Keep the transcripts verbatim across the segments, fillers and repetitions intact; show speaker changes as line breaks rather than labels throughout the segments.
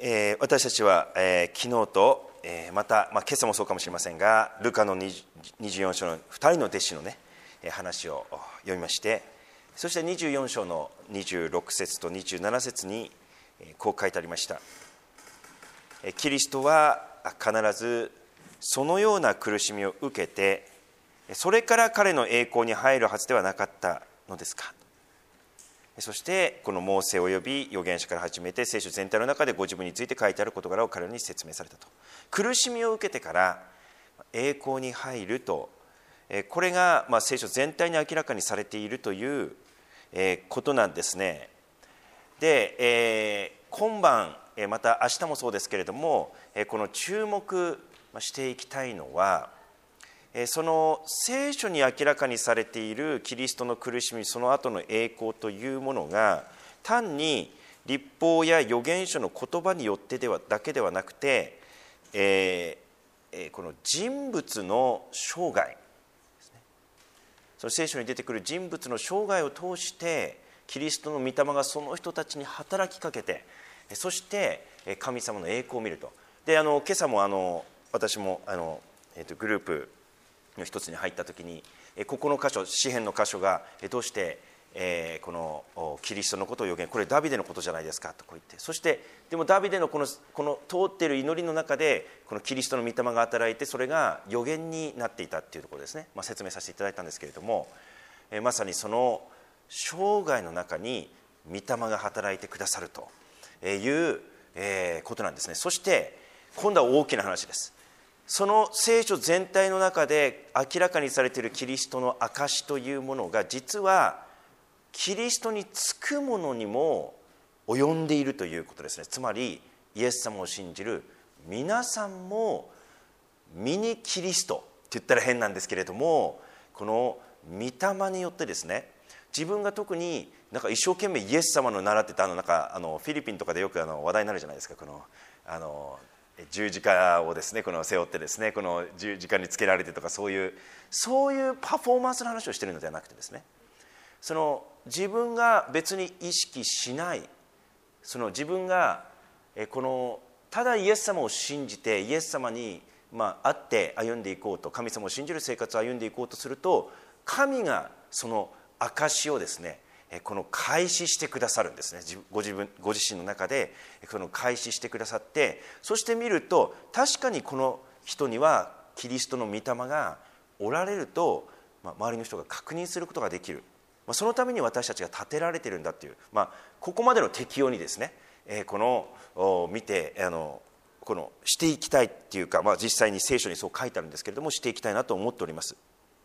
えー、私たちは、えー、昨日と、えー、また、まあ、今朝もそうかもしれませんが、ルカのにじゅうよん章のふたりの弟子の、ね、話を読みまして、そしてにじゅうよん章のにじゅうろく節とにじゅうなな節にこう書いてありました。キリストは必ずそのような苦しみを受けて、それから彼の栄光に入るはずではなかったのですか。そしてこのモーセおよび預言者から始めて聖書全体の中でご自分について書いてある事柄を彼らに説明されたと。苦しみを受けてから栄光に入ると、これがまあ聖書全体に明らかにされているということなんですね。で、えー、今晩また明日もそうですけれども、この注目していきたいのは、その聖書に明らかにされているキリストの苦しみ、その後の栄光というものが単に律法や預言書の言葉によってではだけではなくて、えー、この人物の生涯ですね、その聖書に出てくる人物の生涯を通してキリストの御霊がその人たちに働きかけて、そして神様の栄光を見ると。で、あの今朝もあの私もあの、えー、とグループの一つに入ったときに、ここの箇所、詩篇の箇所がどうして、えー、このキリストのことを予言、これダビデのことじゃないですかとこう言って、そしてでもダビデのこの、この通っている祈りの中でこのキリストの御霊が働いて、それが予言になっていたっていうところですね、まあ、説明させていただいたんですけれども、えー、まさにその生涯の中に御霊が働いてくださるという、えー、ことなんですね。そして今度は大きな話です。その聖書全体の中で明らかにされているキリストの証というものが、実はキリストにつくものにも及んでいるということですね。つまりイエス様を信じる皆さんもミニキリストって言ったら変なんですけれども、この御霊によってですね、自分が特になんか一生懸命イエス様の習ってた、あのなんかあのフィリピンとかでよくあの話題になるじゃないですか、このあの十字架をですね、この背負ってですね、この十字架につけられてとか、そういうそういうパフォーマンスの話をしているのではなくてですね、その自分が別に意識しない、その自分がこのただイエス様を信じてイエス様にまあ会って歩んでいこうと、神様を信じる生活を歩んでいこうとすると、神がその証をですね、この開始してくださるんですね。ご自分ご自身の中でこの開始してくださって、そして見ると確かにこの人にはキリストの御霊がおられると、まあ、周りの人が確認することができる、まあ、そのために私たちが立てられているんだっていう、まあ、ここまでの適用にですね、えー、この見てあのこのしていきたいっていうか、まあ、実際に聖書にそう書いてあるんですけれども、していきたいなと思っております。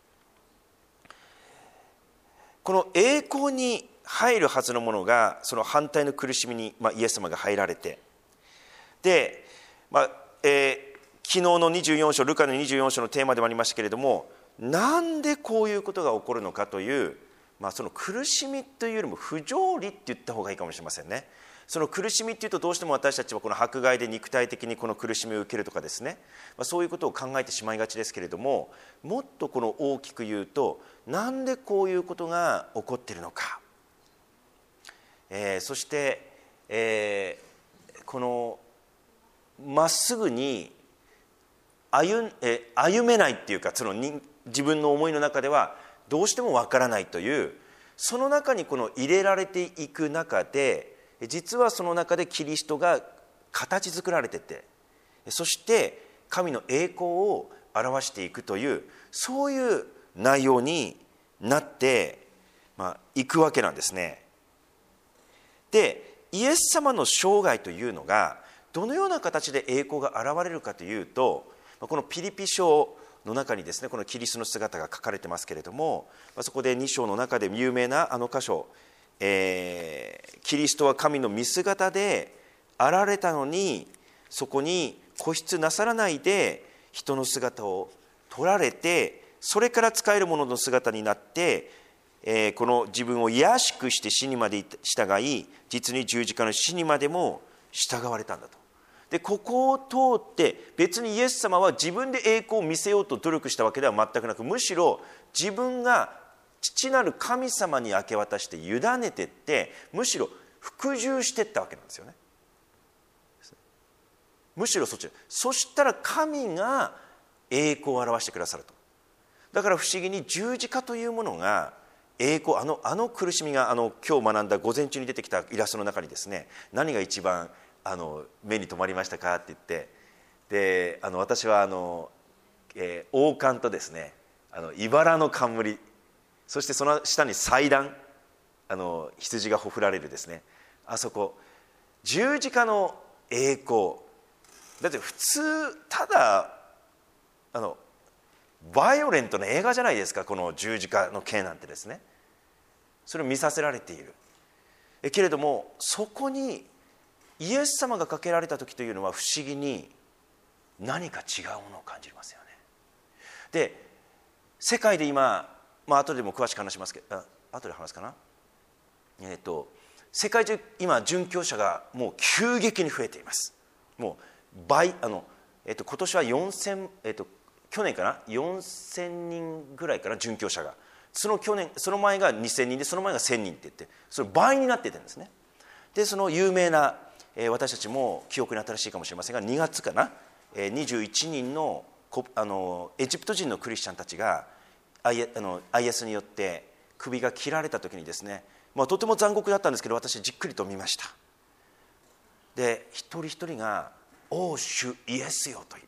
この栄光に入るはずのものが、その反対の苦しみに、まあ、イエス様が入られて、で、まあえー、昨日のにじゅうよん章、ルカのにじゅうよん章のテーマでもありましたけれども、なんでこういうことが起こるのかという、まあ、その苦しみというよりも不条理って言った方がいいかもしれませんね。その苦しみっていうと、どうしても私たちはこの迫害で肉体的にこの苦しみを受けるとかですね、まあ、そういうことを考えてしまいがちですけれども、もっとこの大きく言うと、なんでこういうことが起こっているのか、えー、そして、えー、このまっすぐに 歩, え歩めないっていうか、そのに自分の思いの中ではどうしてもわからないという、その中にこの入れられていく中で、実はその中でキリストが形作られてて、そして神の栄光を表していくという、そういう内容になって、まあ、いくわけなんですね。で、イエス様の生涯というのがどのような形で栄光が現れるかというと、このピリピ書の中にですね、このキリストの姿が書かれてますけれども、そこでに章の中で有名なあの箇所、えー、キリストは神の見姿であられたのに、そこに固執なさらないで人の姿を取られて、それから仕える者の姿になって、えー、この自分を卑しくして死にまで従い、実に十字架の死にまでも従われたんだと。で、ここを通って別にイエス様は自分で栄光を見せようと努力したわけでは全くなく、むしろ自分が父なる神様に明け渡して委ねていって、むしろ服従していったわけなんですよね。 むしろそっち。そしたら神が栄光を表してくださると。だから不思議に十字架というものが栄光、あの、あの苦しみが、あの今日学んだ午前中に出てきたイラストの中にですね、何が一番あの目に留まりましたかって言って、であの私はあの、えー、王冠とですね、あの茨の冠、そしてその下に祭壇、あの羊がほふられるですね、あそこ十字架の栄光だって、普通ただあのバイオレントな映画じゃないですか、この十字架の刑なんてですね。それを見させられている。えけれどもそこにイエス様がかけられた時というのは、不思議に何か違うものを感じますよね。で世界で今、まあ後でも詳しく話しますけど、あ後で話すかな、えっと世界中今殉教者がもう急激に増えています。もう倍、あの、えっと、今年はよんせん、えっと、去年かなよんせんにんぐらいかな、殉教者が。その去年、その前がにせんにんで、その前がせんにんって言って、それ倍になっているんですね。でその有名な、えー、私たちも記憶に新しいかもしれませんが、にがつかな、えー、にじゅういちにんの、あのエジプト人のクリスチャンたちが アイエス によって首が切られた時にですね、まあ、とても残酷だったんですけど、私じっくりと見ました。で一人一人が「おう主イエスよ」と言って、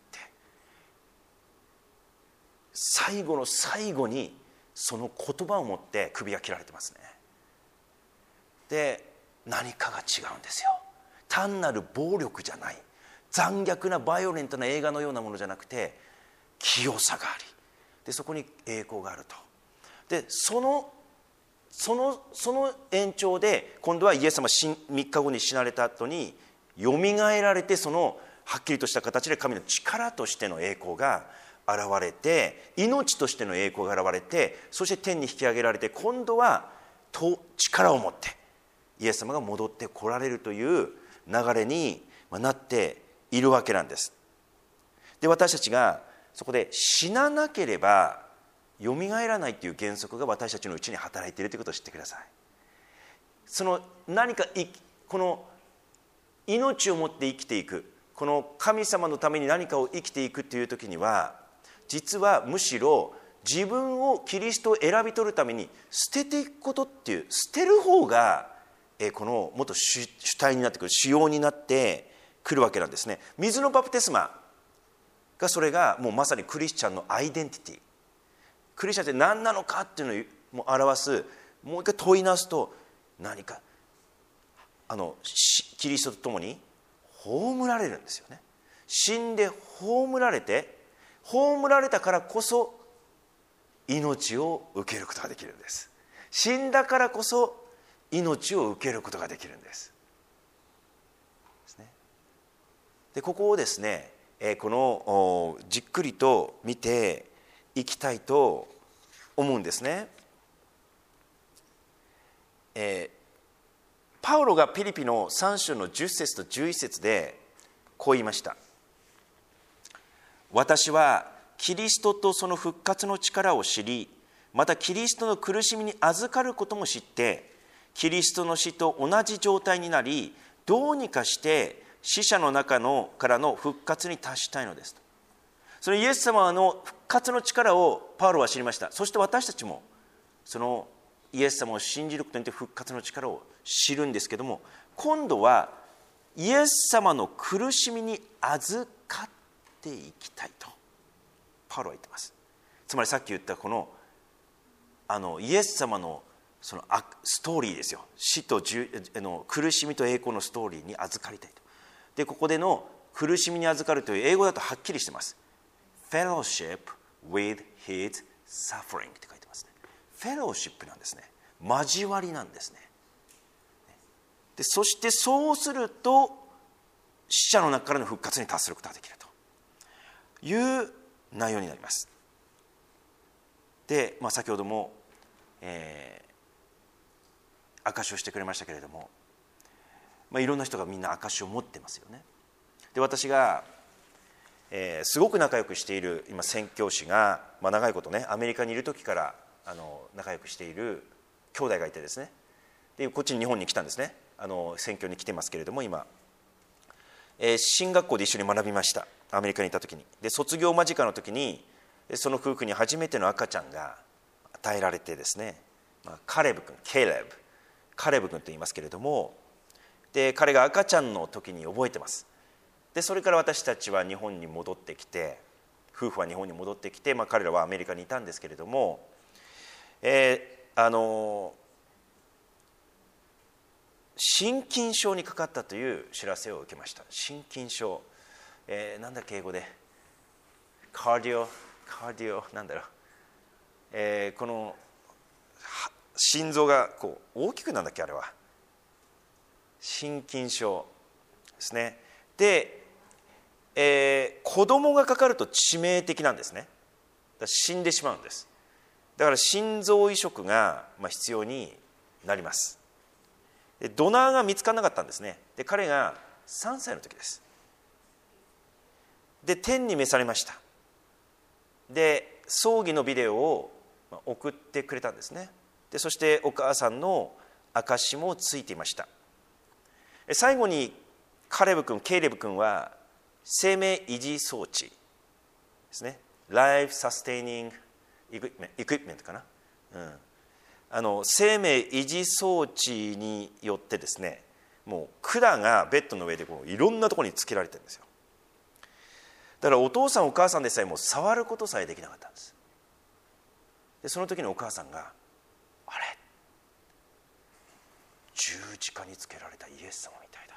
最後の最後にその言葉を持って首が切られてますね。で何かが違うんですよ。単なる暴力じゃない、残虐なバイオレントな映画のようなものじゃなくて、清さがあり、でそこに栄光があると。でそのそのその延長で今度はイエス様みっかごに死なれた後によみがえられて、そのはっきりとした形で神の力としての栄光が現れて、命としての栄光が現れて、そして天に引き上げられて、今度は力を持ってイエス様が戻ってこられるという流れになっているわけなんです。で私たちがそこで死ななければよみがえらないという原則が私たちのうちに働いているということを知ってください。その何かこの命を持って生きていく、この神様のために何かを生きていくという時には、実はむしろ自分をキリストを選び取るために捨てていくことっていう、捨てる方がこのもっと主体になってくる、主要になってくるわけなんですね。水のバプテスマが、それがもうまさにクリスチャンのアイデンティティ、クリスチャンって何なのかっていうのを表す、もう一回問い直すと、何かあのキリストと共に葬られるんですよね。死んで葬られて、葬られたからこそ命を受けることができるんです。死んだからこそ命を受けることができるんです。でここをですね、このじっくりと見ていきたいと思うんですね。えーパウロがピリピのさん章のじゅっ節とじゅういち節でこう言いました。私はキリストとその復活の力を知り、またキリストの苦しみに預かることも知って、キリストの死と同じ状態になり、どうにかして死者の中のからの復活に達したいのですと。そのイエス様の復活の力をパウロは知りました。そして私たちもそのイエス様を信じることによって復活の力を知るんですけども、今度はイエス様の苦しみに預かっていきたいとパウロは言ってます。つまりさっき言ったこのあのイエス様のそのストーリーですよ。死との苦しみと栄光のストーリーに預かりたいと。でここでの苦しみに預かるという英語だとはっきりしてます。Fellowship with his suffering って書いてますね。フェローシップなんですね。交わりなんですね。でそしてそうすると死者の中からの復活に達することができるという内容になります。で、まあ、先ほども、えー、証しをしてくれましたけれども、まあ、いろんな人がみんな証しを持ってますよね。で私が、えー、すごく仲良くしている今宣教師が、まあ、長いことねアメリカにいる時からあの仲良くしている兄弟がいてですね、でこっちに日本に来たんですね。あの選挙に来てますけれども今、 えー、進学校で一緒に学びました。アメリカにいた時に。で卒業間近の時にその夫婦に初めての赤ちゃんが与えられてですね、まあ、カレブ君、ケイレブカレブ君と言いますけれども、で彼が赤ちゃんの時に覚えてます。でそれから私たちは日本に戻ってきて、夫婦は日本に戻ってきて、まあ、彼らはアメリカにいたんですけれども、えー、あの心筋症にかかったという知らせを受けました。心筋症、えー、なんだっけ英語で、カーディオカーディオなんだろう、えー、この心臓がこう大きくなんだっけ、あれは心筋症ですね。で、えー、子供がかかると致命的なんですね。だから死んでしまうんです。だから心臓移植が必要になります。でドナーが見つからなかったんですね。で彼がさんさいの時です。で天に召されました。で葬儀のビデオを送ってくれたんですね。でそしてお母さんの証もついていました。最後にカレブ君ケイレブ君は生命維持装置ですね、ライフサステイニングエクイプメントかな、うん、あの生命維持装置によってですね、もう管がベッドの上でこういろんなところにつけられてるんですよ。だからお父さんお母さんでさえも触ることさえできなかったんです。でその時にお母さんが、あれ十字架につけられたイエス様みたいだ、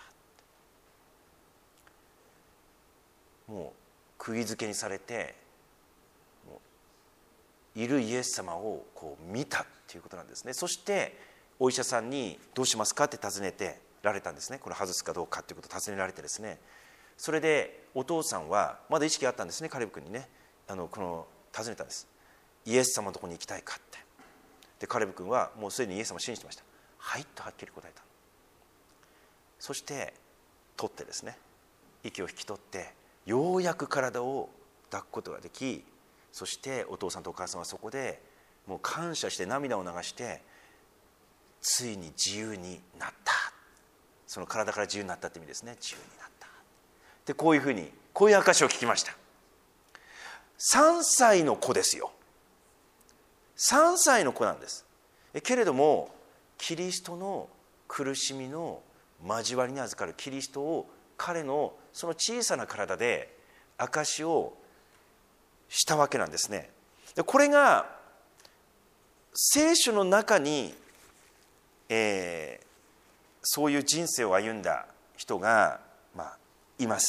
もう釘付けにされてもういるイエス様をこう見たっていうことなんですね。そしてお医者さんにどうしますかって尋ねてられたんですね。これ外すかどうかっていうことを尋ねられてですね、それでお父さんはまだ意識があったんですね。カレブ君にね、あのこの尋ねたんです。イエス様のところに行きたいかって。でカレブ君はもうすでにイエス様を信じてました。はいとはっきり答えた。そして取ってですね、息を引き取ってようやく体を抱くことができ、そしてお父さんとお母さんはそこでもう感謝して涙を流して、ついに自由になった、その体から自由になったって意味ですね。自由になったで、こういうふうにこういう証を聞きました。さんさいの子ですよ。さんさいの子なんです。けれどもキリストの苦しみの交わりに預かるキリストを彼のその小さな体で証しをしたわけなんですね。でこれが聖書の中に、えー、そういう人生を歩んだ人が、まあ、います。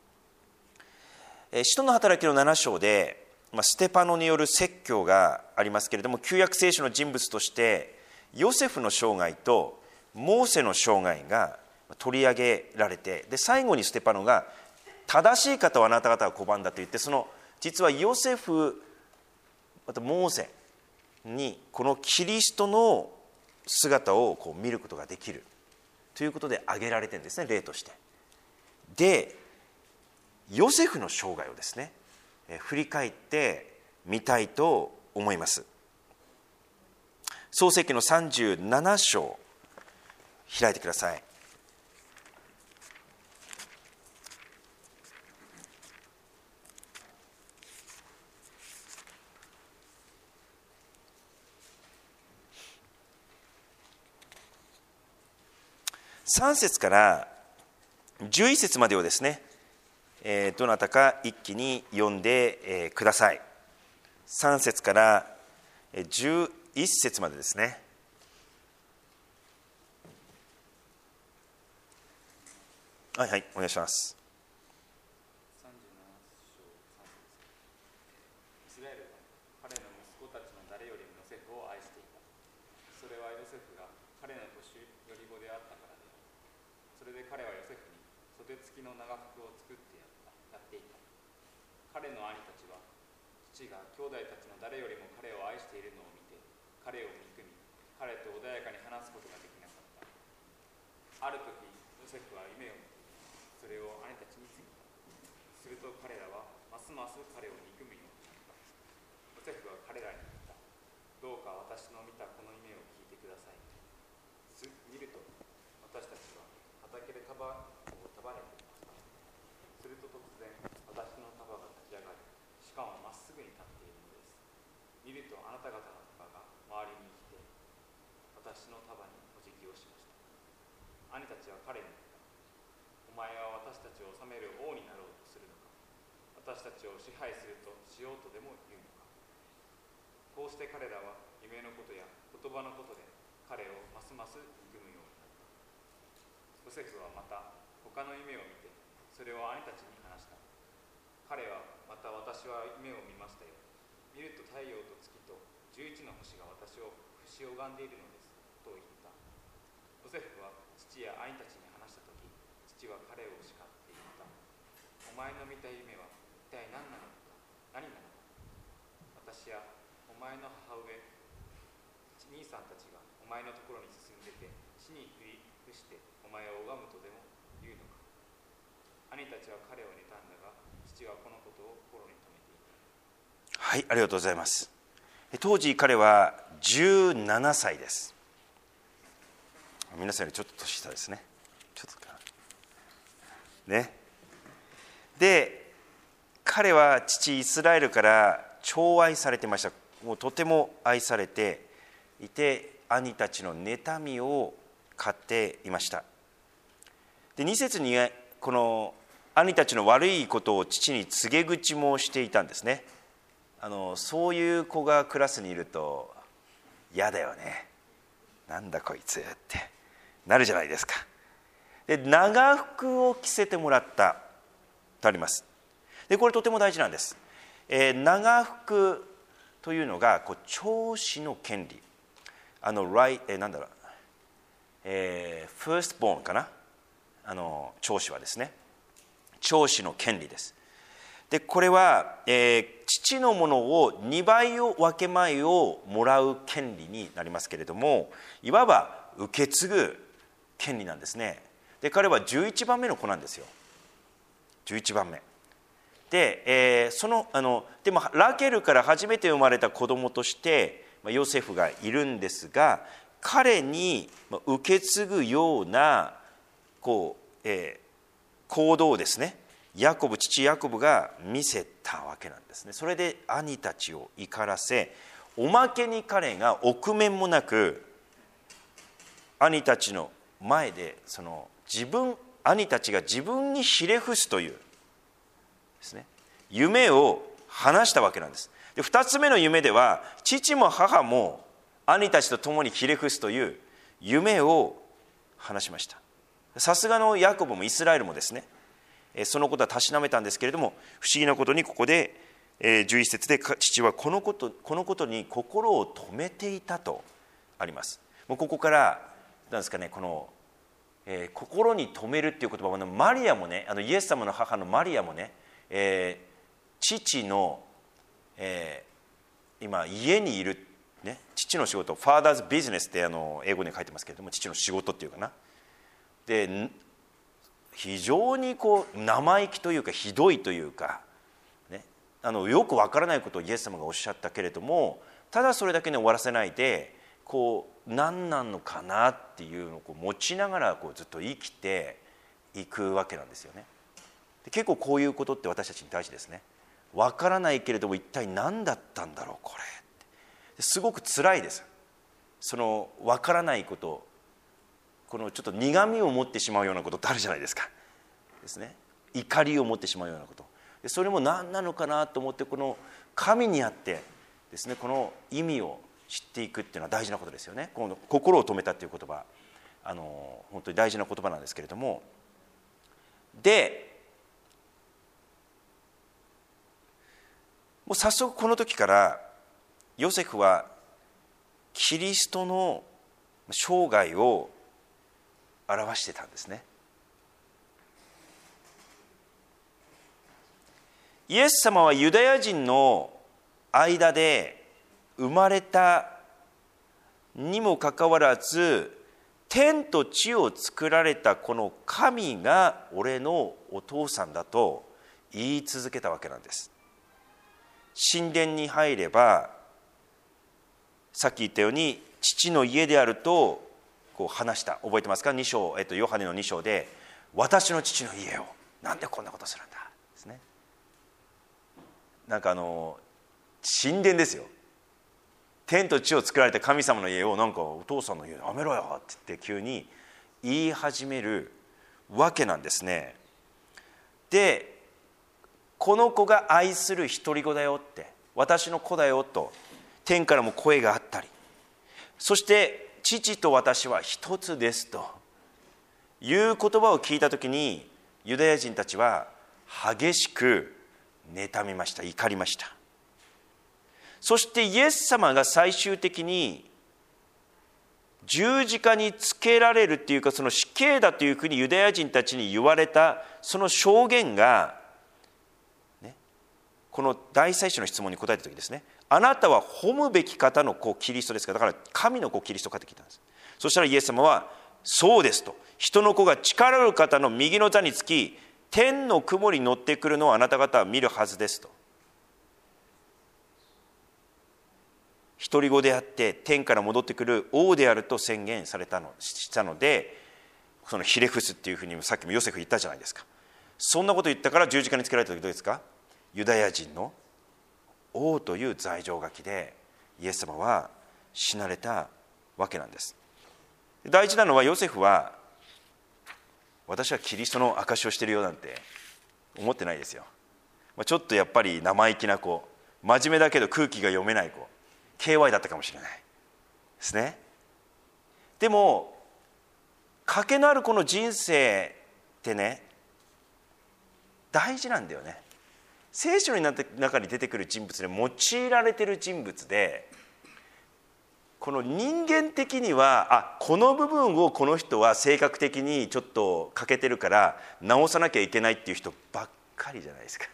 使徒の働きのなな章で、まあ、ステパノによる説教がありますけれども、旧約聖書の人物としてヨセフの生涯とモーセの生涯が取り上げられて、で最後にステパノが正しい方はあなた方は拒んだと言って、その実はヨセフまたモーセにこのキリストの姿をこう見ることができるということで挙げられてるんですね、例として。でヨセフの生涯をですね、え振り返ってみたいと思います。創世記のさんじゅうなな章開いてください。さん節からじゅういち節までをですね、えー、どなたか一気に読んで、えー、ください。さん節からじゅういち節までですね。はいはい、お願いします。
さんじゅうなな章さん節。イスラエルは彼の息子たちの誰よりもヨセフを愛していた。それはヨセフが彼の年寄り子であったからである。それで彼はヨセフに袖付きの長服を作ってやったやっていた。彼の兄たちは父が兄弟たちの誰よりも彼を愛しているのを見て、彼を憎み、彼と穏やかに話すことができなかった。ある時ヨセフは夢を見て、それを兄たちに告げた。すると彼らはますます彼を憎むようになった。ヨセフは彼らに言った。どうか私の見たこの夢を聞いてください。見ると私たちは畑で束を束ねていました。 るとあなた方が周りに来て私の束にお辞儀をしました。兄たちは彼に言った。お前は私たちを治める王になろうとするのか、私たちを支配するとしようとでも言うのか。こうして彼らは夢のことや言葉のことで彼をますます憎むようになった。ヨセフはまた他の夢を見てそれを兄たちに話した。彼はまた私は夢を見ましたよ。見ると太陽と月と十一の星が私を節を拝んでいるのですと言った。ヨセフは父や兄たちに話したとき、父は彼を叱って言った。お前の見た夢は一体何なのか、何なのか。私やお前の母上、兄さんたちがお前のところに進んでて地に振り伏してお前を拝むとでも言うのか。兄たちは彼を妬んだが、父はこのことを心に留めていた。
はい、ありがとうございます。当時彼はじゅうななさいです。皆さんよりちょっと年下ですね。ちょっとかね。で、彼は父イスラエルから寵愛されていました。もうとても愛されていて、兄たちの妬みを買っていました。で、に節にこの兄たちの悪いことを父に告げ口もしていたんですね。あのそういう子がクラスにいると嫌だよね。なんだこいつってなるじゃないですか。で、長服を着せてもらったとあります。で、これとても大事なんです。えー、長服というのがこう長子の権利、あのライ、えー、なんだろう、えー、ファーストボーンかな、あの長子はですね、長子の権利です。で、これは、えー、父のものをにばいを分け前をもらう権利になりますけれども、いわば受け継ぐ権利なんですね。で、彼はじゅういちばんめの子なんですよ。じゅういちばんめで、えー、そのあのでもラケルから初めて生まれた子供としてヨセフがいるんですが、彼に受け継ぐようなこう、えー、行動をですね、ヤコブ父ヤコブが見せたわけなんですね。それで兄たちを怒らせ、おまけに彼が臆面もなく兄たちの前でその自分兄たちが自分にひれ伏すというですね、夢を話したわけなんです。で、ふたつめの夢では父も母も兄たちと共にひれ伏すという夢を話しました。さすがのヤコブもイスラエルもですね、そのことはたしなめたんですけれども、不思議なことにここでじゅういっ節で父はこのこと、このことに心を止めていたとあります。もうここからなんですかね、この、えー、心に留めるっていう言葉は、マリアもね、あのイエス様の母のマリアもね、えー、父の、えー、今家にいる、ね、父の仕事、ファーダーズビジネスってあの英語に書いてますけれども、父の仕事っていうかな、で非常にこう生意気というかひどいというか、ね、あのよくわからないことをイエス様がおっしゃったけれども、ただそれだけに終わらせないで、こう何なのかなっていうのをこう持ちながらこうずっと生きていくわけなんですよね。で、結構こういうことって私たちに大事ですね。わからないけれども一体何だったんだろうこれって、すごく辛いです。そのわからないこと、このちょっと苦みを持ってしまうようなことってあるじゃないですか。ですね、怒りを持ってしまうようなこと、でそれも何なのかなと思って、この神にあってですね、この意味を知っていくっていうのは大事なことですよね。この心を止めたっていう言葉、あの本当に大事な言葉なんですけれども、でもう早速この時からヨセフはキリストの生涯を表してたんですね。イエス様はユダヤ人の間で生まれたにもかかわらず、天と地を作られたこの神が俺のお父さんだと言い続けたわけなんです。神殿に入れば、さっき言ったように父の家であるとこう話した、覚えてますか？に章、えっと、ヨハネのに章で、私の父の家をなんでこんなことするんだですね。なんかあの神殿ですよ。 天と地を作られた神様の家をなんかお父さんの家やめろよって言って急に言い始めるわけなんですね。で、この子が愛する独り子だよって、私の子だよと天からも声があったり、そして父と私は一つですという言葉を聞いたときに、ユダヤ人たちは激しく妬みました、怒りました。そしてイエス様が最終的に十字架につけられるっていうか、その死刑だというふうにユダヤ人たちに言われたその証言が、ね、この大祭司の質問に答えた時ですね、あなたは褒むべき方の子キリストですか、だから神の子キリストかって聞いたんです。そしたらイエス様はそうですと、人の子が力ある方の右の座につき天の雲に乗ってくるのをあなた方は見るはずですと。独り子であって天から戻ってくる王であると宣言されたのしたので、そのひれ伏すっていうふうにさっきもヨセフ言ったじゃないですか。そんなこと言ったから十字架につけられた時どうですか、ユダヤ人の王という罪状書きでイエス様は死なれたわけなんです。大事なのは、ヨセフは私はキリストの証しをしているようなんて思ってないですよ。ちょっとやっぱり生意気な子、真面目だけど空気が読めない子、ケーワイ だったかもしれないですね。でも賭けのあるこの人生ってね、大事なんだよね。聖書の中に出てくる人物で用いられている人物で、この人間的にはあこの部分をこの人は性格的にちょっと欠けてるから直さなきゃいけないっていう人ばっかりじゃないですか。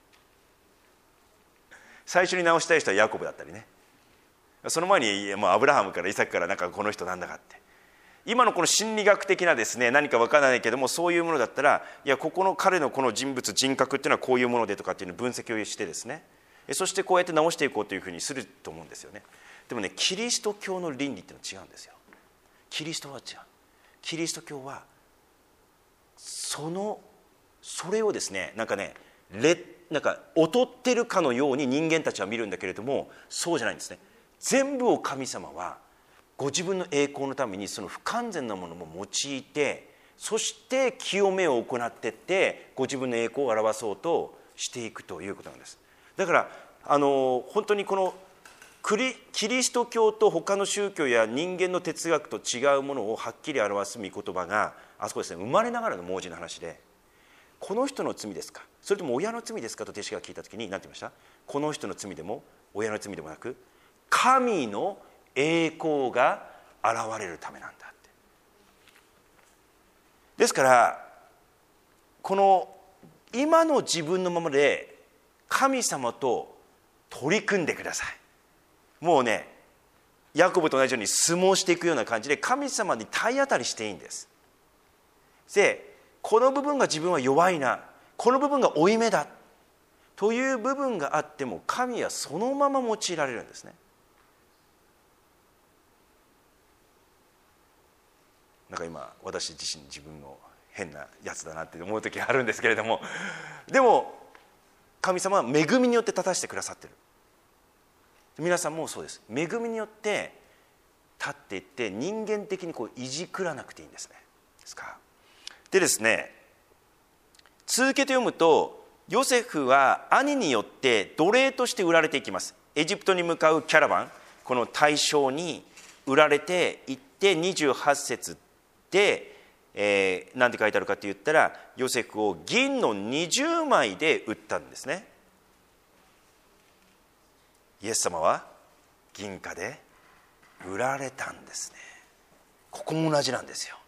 最初に直したい人はヤコブだったりね、その前にもうアブラハムからイサクからなんかこの人なんだかって、今のこの心理学的なですね、何か分からないけどもそういうものだったら、いやここの彼のこの人物人格っていうのはこういうものでとかっていうのを分析をしてですね、そしてこうやって直していこうというふうにすると思うんですよね。でもね、キリスト教の倫理っていうのは違うんですよ。キリストは違う。キリスト教はそのそれをですね、なんかね劣なんか劣ってるかのように人間たちは見るんだけれども、そうじゃないんですね。全部を神様はご自分の栄光のためにその不完全なものも用いて、そして清めを行っていってご自分の栄光を表そうとしていくということなんです。だからあの本当にこのキリスト教と他の宗教や人間の哲学と違うものをはっきり表す御言葉があそこですね、生まれながらの盲人の話で、この人の罪ですか、それとも親の罪ですかと弟子が聞いたときに何て言いました？この人の罪でも親の罪でもなく神の栄光が現れるためなんだって。ですからこの今の自分のままで神様と取り組んでください。もうね、ヤコブと同じように相撲していくような感じで神様に体当たりしていいんです。で、この部分が自分は弱いな、この部分が負い目だという部分があっても神はそのまま用いられるんですね。なんか今私自身自分の変なやつだなって思う時があるんですけれども、でも神様は恵みによって立たせてくださってる。皆さんもそうです。恵みによって立っていって人間的にこういじくらなくていいんですね。ですか。でですね、続けて読むとヨセフは兄によって奴隷として売られていきます。エジプトに向かうキャラバン、この大将に売られていってにじゅうはち節で、えー、何て書いてあるかと言ったら、ヨセフを銀のにじゅうまいで売ったんですね。イエス様は銀貨で売られたんですね。ここも同じなんですよ。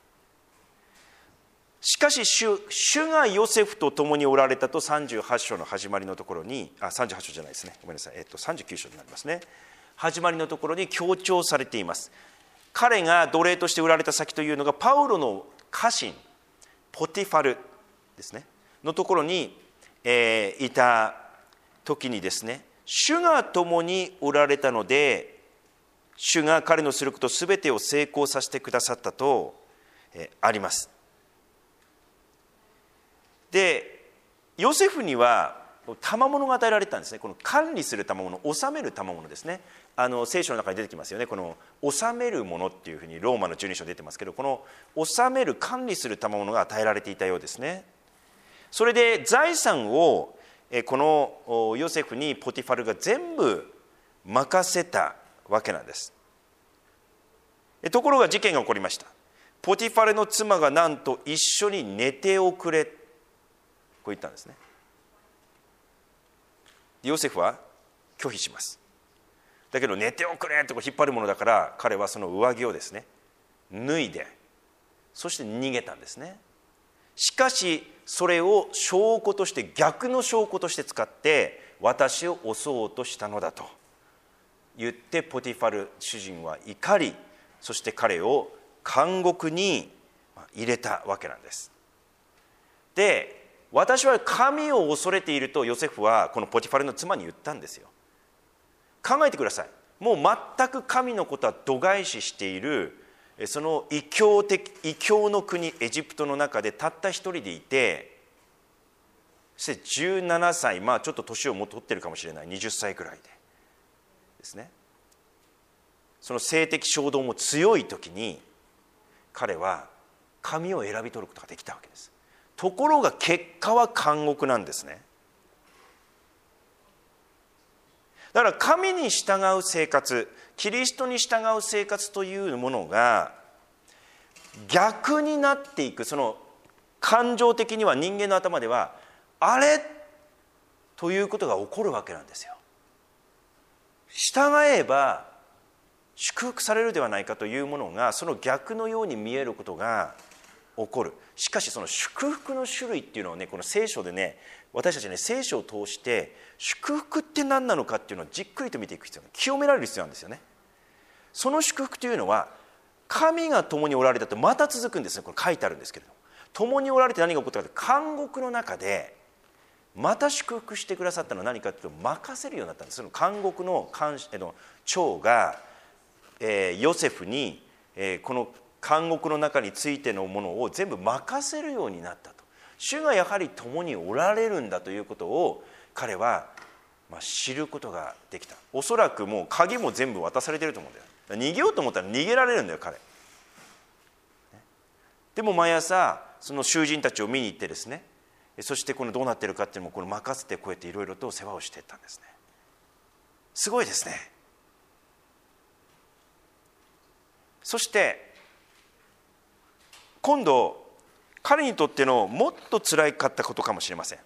しかし 主, 主がヨセフと共におられたとさんじゅうはち章の始まりのところに、あさんじゅうはち章じゃないですね、ごめんなさい、えっと、さんじゅうきゅう章になりますね。始まりのところに強調されています。彼が奴隷として売られた先というのがパウロの家臣ポティファルですねのところに、えー、いた時にですね、主が共におられたので主が彼のすることすべてを成功させてくださったと、えー、あります。でヨセフには賜物が与えられたんですね。この管理する賜物、治める賜物ですね。あの聖書の中に出てきますよね。この治めるものっていうふうにローマのじゅうに章出てますけど、この治める、管理する賜物が与えられていたようですね。それで財産をこのヨセフにポティファルが全部任せたわけなんです。ところが事件が起こりました。ポティファルの妻がなんと一緒に寝ておくれ、こう言ったんですね。ヨセフは拒否します。だけど寝ておくれってこう引っ張るものだから、彼はその上着をですね脱いで、そして逃げたんですね。しかしそれを証拠として、逆の証拠として使って私を襲おうとしたのだと言って、ポティファル主人は怒り、そして彼を監獄に入れたわけなんです。で、私は神を恐れているとヨセフはこのポティファルの妻に言ったんですよ。考えてください。もう全く神のことは度外視している、その異教的異教の国エジプトの中でたった一人でいて、そしてじゅうななさい、まあちょっと年をもう取ってるかもしれない、はたちくらいでですね、その性的衝動も強い時に彼は神を選び取ることができたわけです。ところが結果は監獄なんですね。だから神に従う生活、キリストに従う生活というものが逆になっていく、その感情的には人間の頭ではあれということが起こるわけなんですよ。従えば祝福されるではないかというものがその逆のように見えることが起こる。しかしその祝福の種類っていうのをね、この聖書でね、私たちね、聖書を通して祝福って何なのかっていうのをじっくりと見ていく必要が、清められる必要なんですよね。その祝福というのは神が共におられたとまた続くんですね。これ書いてあるんですけれども、共におられて何が起こったかというと、監獄の中でまた祝福してくださったのは何かというと、任せるようになったんです。その監獄の長が、えー、ヨセフに、えー、この監獄の中についてのものを全部任せるようになったと。主がやはり共におられるんだということを彼はまあ知ることができた。おそらくもう鍵も全部渡されてると思うんだよ。逃げようと思ったら逃げられるんだよ彼。でも毎朝その囚人たちを見に行ってですね、そしてこのどうなってるかっていうのもこの任せて、こうやっていろいろと世話をしていったんですね。すごいですね。そして今度彼にとってのもっと辛いかったことかもしれません。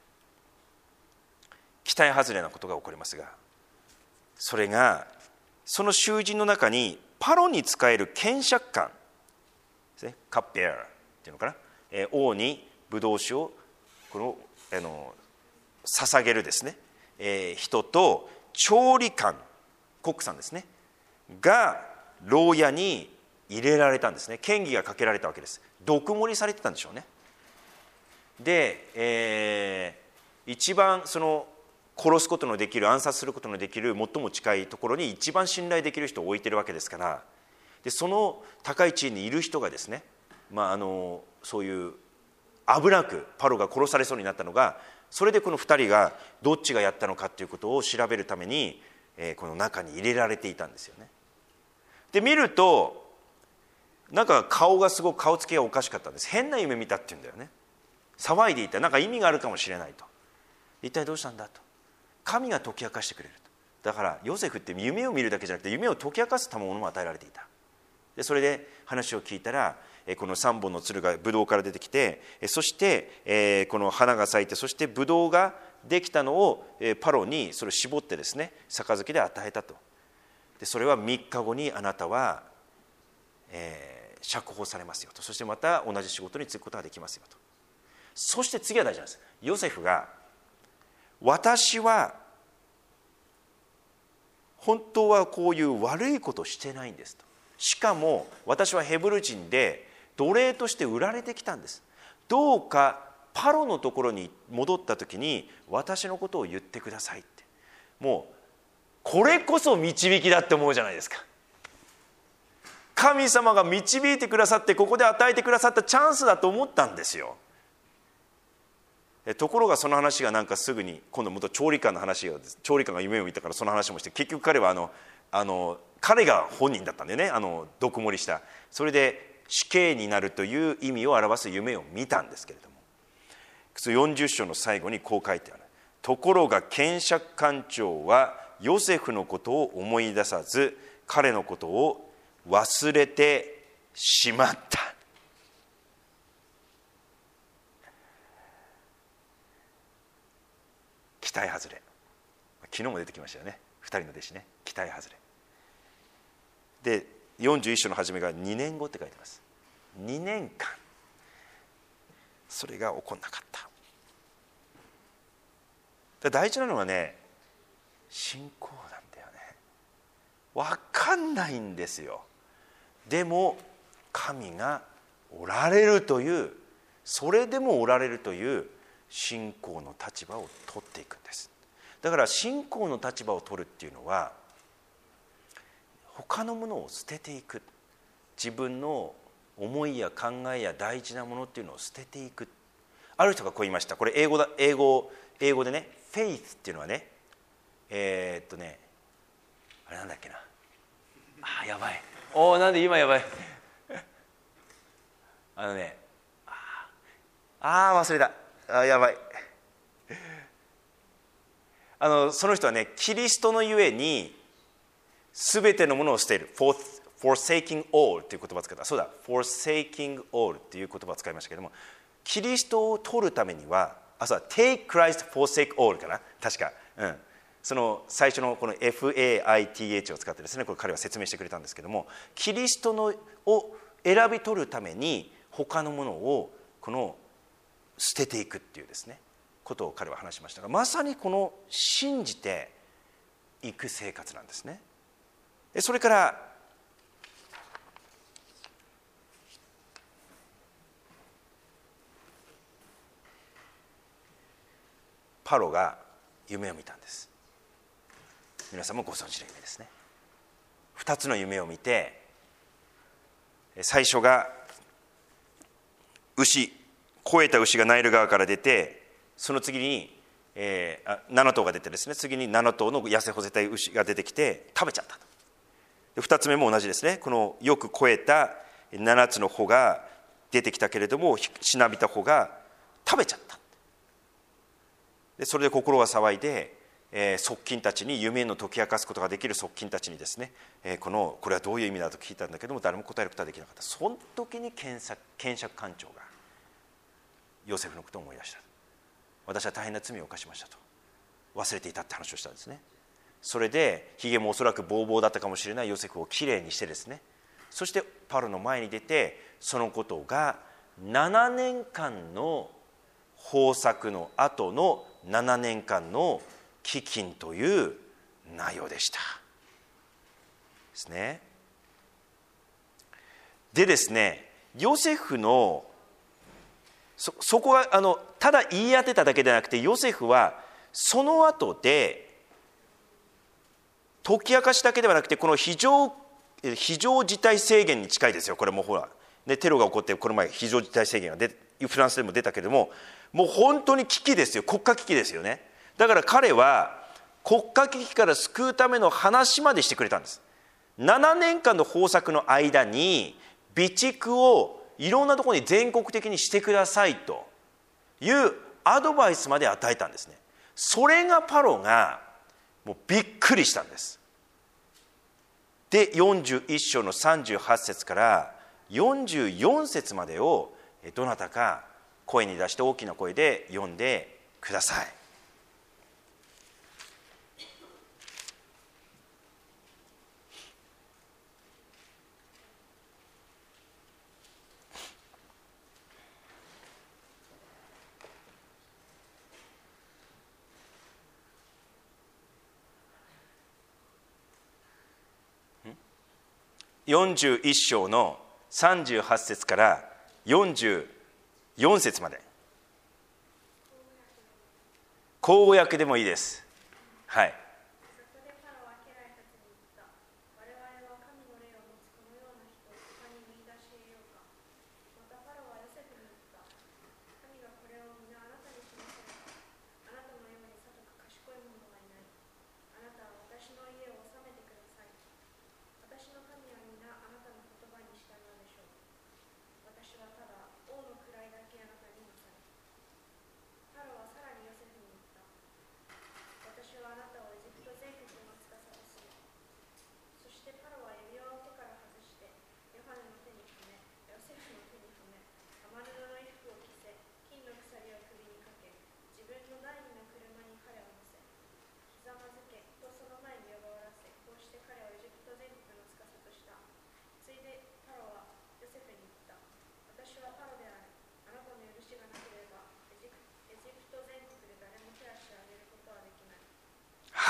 期待外れなことが起こりますが、それがその囚人の中にパロに仕える検釈官ですね、カッペアっていうのかな、えー、王にブドウ酒をこのあの捧げるですね、えー、人と調理官、コックさんですねが牢屋に入れられたんですね。嫌疑がかけられたわけです。毒盛りされてたんでしょうね。で、えー、一番その殺すことのできる、暗殺することのできる最も近いところに一番信頼できる人を置いてるわけですから、でその高い地位にいる人がですね、まあ、あのそういう危なくパロが殺されそうになったのが、それでこのふたりがどっちがやったのかということを調べるために、えー、この中に入れられていたんですよね。で見るとなんか顔がすごく顔つきがおかしかったんです。変な夢見たっていうんだよね。騒いでいた。なんか意味があるかもしれないと。一体どうしたんだと。神が解き明かしてくれると。だからヨセフって夢を見るだけじゃなくて夢を解き明かす賜物も与えられていた。でそれで話を聞いたら、このさんぼんのつるがブドウから出てきて、そしてこの花が咲いて、そしてブドウができたのをパロにそれを絞ってですね、杯で与えたと。でそれはみっかごにあなたは、えー、釈放されますよと。そしてまた同じ仕事に就くことができますよと。そして次は大事なんです。ヨセフが私は本当はこういう悪いことをしてないんですと。しかも私はヘブル人で奴隷として売られてきたんです。どうかパロのところに戻った時に私のことを言ってくださいって。もうこれこそ導きだって思うじゃないですか。神様が導いてくださって、ここで与えてくださったチャンスだと思ったんですよ。 ところがその話がなんかすぐに今度元調理官の話が調理官が夢を見たからその話もして、結局彼はあのあの彼が本人だったんだよね。あの毒盛りした、それで死刑になるという意味を表す夢を見たんですけれども、よんじゅう章の最後にこう書いてある。ところが検釈官長はヨセフのことを思い出さず、彼のことを忘れてしまった。期待外れ。昨日も出てきましたよね、ふたりの弟子ね。期待外れで、よんじゅういっ章の初めがにねんごって書いてます。にねんかんそれが起こんなかった。で大事なのはね、信仰なんだよね。分かんないんですよ。でも神がおられるという、それでもおられるという信仰の立場を取っていくんです。だから信仰の立場を取るっていうのは、他のものを捨てていく、自分の思いや考えや大事なものっていうのを捨てていく。ある人がこう言いました。これ英語だ、英語英語でね、フェイスっていうのはね、えー、っとねあれなんだっけな、あやばい、おおなんで今やばいあのね、ああ忘れた、あやばい、あのその人はね、キリストのゆえに全てのものを捨てる、For, forsaking all という言葉を使った。そうだ、forsaking all という言葉を使いましたけども、キリストを取るためには、あ、そうだ、take Christ forsake all かな、確か、うん、その最初のこの エフエーアイティーエイチ を使ってですね、これ彼は説明してくれたんですけども、キリストのを選び取るために他のものをこの捨てていくっていうですねことを彼は話しましたが、まさにこの信じていく生活なんですね。それからパロが夢を見たんです。皆さんもご存知の夢ですね。ふたつの夢を見て、最初が牛、肥えた牛がナイル川から出て、その次に、えー、なな頭が出てですね、次になな頭の痩せ細せた牛が出てきて食べちゃったと。でふたつめも同じですね。このよく肥えたななつの穂が出てきたけれども、しなびた穂が食べちゃった。でそれで心が騒いで、えー、側近たちに、夢の解き明かすことができる側近たちにですね、えー、このこれはどういう意味だと聞いたんだけども、誰も答えることはできなかった。その時に検察検釈官長がヨセフのことを思い出した。私は大変な罪を犯しましたと、忘れていたって話をしたんですね。それでひげもおそらくボーボーだったかもしれないヨセフをきれいにしてですね、そしてパロの前に出て、そのことがななねんかんの豊作の後のななねんかんの飢饉という内容でしたですね。でですね、ヨセフの そ, そこがあのただ言い当てただけではなくて、ヨセフはその後で解き明かしだけではなくて、この非常非常事態宣言に近いですよ。これもほら、ね、テロが起こってこの前非常事態宣言が出フランスでも出たけれども、もう本当に危機ですよ。国家危機ですよね。だから彼は国家危機から救うための話までしてくれたんです。ななねんかんの豊作の間に備蓄をいろんなところに全国的にしてくださいというアドバイスまで与えたんですね。それがパロがもうびっくりしたんです。でよんじゅういっ章のさんじゅうはち節からよんじゅうよん節までをどなたか声に出して大きな声で読んでください。よんじゅういっ章のさんじゅうはち節からよんじゅうよん節まで、口語訳でもいいです。はい。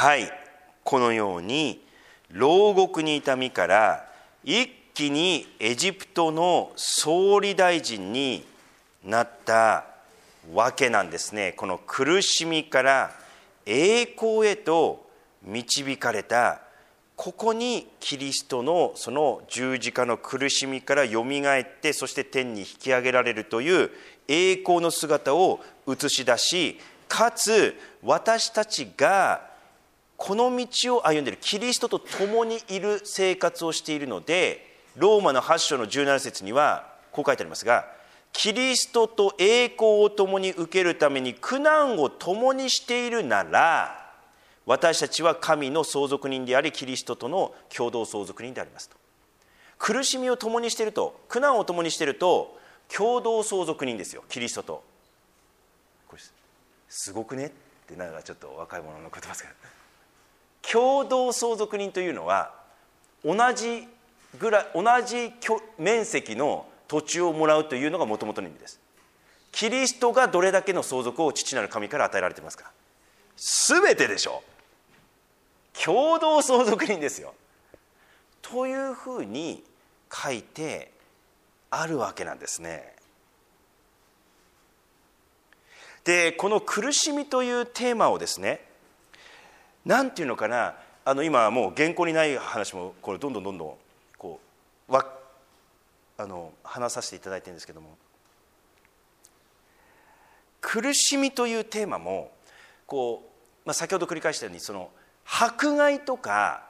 はい、このように牢獄にいた身から一気にエジプトの総理大臣になったわけなんですね。この苦しみから栄光へと導かれた、ここにキリストのその十字架の苦しみからよみがえって、そして天に引き上げられるという栄光の姿を映し出し、かつ私たちがこの道を歩んでいる、キリストと共にいる生活をしているので、ローマのはち章のじゅうなな節にはこう書いてありますが、キリストと栄光を共に受けるために苦難を共にしているなら、私たちは神の相続人であり、キリストとの共同相続人でありますと。苦しみを共にしていると、苦難を共にしていると共同相続人ですよ、キリストと。これすごくねってなんかちょっと若い者の言葉ですけど、共同相続人というのは同じぐらい同じ面積の土地をもらうというのがもともとの意味です。キリストがどれだけの相続を父なる神から与えられていますか。全てでしょ。共同相続人ですよ。というふうに書いてあるわけなんですね。で、この苦しみというテーマをですね、なんていうのかな、あの今もう原稿にない話もこれどんどんどんどんこうわあの話させていただいてるんですけども、苦しみというテーマもこう、まあ、先ほど繰り返したように、その迫害とか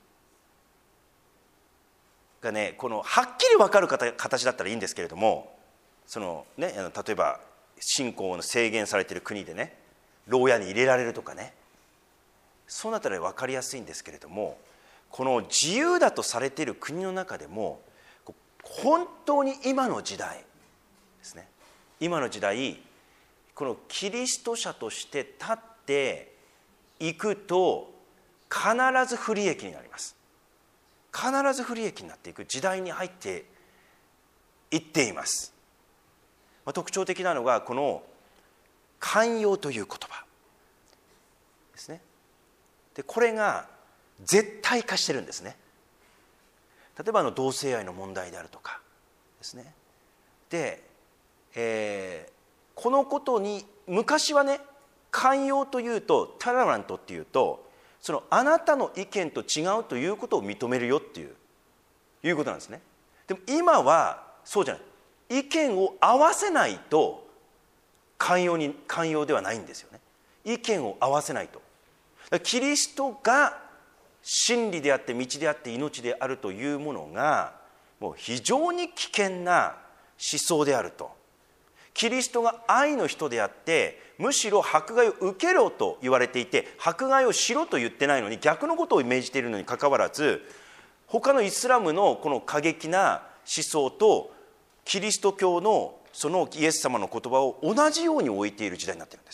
がね、このはっきり分かる形だったらいいんですけれども、そのね、例えば信仰の制限されている国でね、牢屋に入れられるとかね、そうなったら分かりやすいんですけれども、この自由だとされている国の中でも本当に今の時代ですね、今の時代このキリスト者として立っていくと必ず不利益になります。必ず不利益になっていく時代に入っていっています。特徴的なのがこの寛容という言葉ですね。でこれが絶対化してるんですね。例えばあの同性愛の問題であるとかですね。で、えー、このことに昔はね、寛容というとタララントっていうと、そのあなたの意見と違うということを認めるよっていういうことなんですね。でも今はそうじゃない。意見を合わせないと寛容に寛容ではないんですよね。意見を合わせないと。キリストが真理であって道であって命であるというものがもう非常に危険な思想であると。キリストが愛の人であってむしろ迫害を受けろと言われていて、迫害をしろと言ってないのに逆のことを命じているのにかかわらず、他のイスラムのこの過激な思想とキリスト教のそのイエス様の言葉を同じように置いている時代になっているんです。